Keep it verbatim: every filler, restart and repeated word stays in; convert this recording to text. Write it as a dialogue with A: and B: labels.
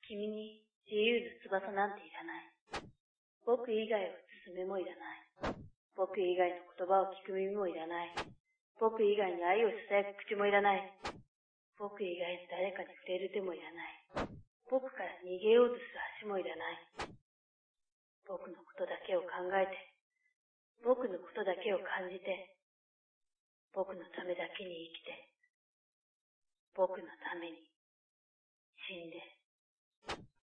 A: 君に自由の翼なんていらない。僕以外を包む目もいらない。僕以外の言葉を聞く耳もいらない。僕以外に愛を囁く口もいらない。僕以外の誰かに触れる手もいらない。僕から逃げようとする足もいらない。僕のことだけを考えて、僕のことだけを感じて、僕のためだけに生きて、僕のために死んで。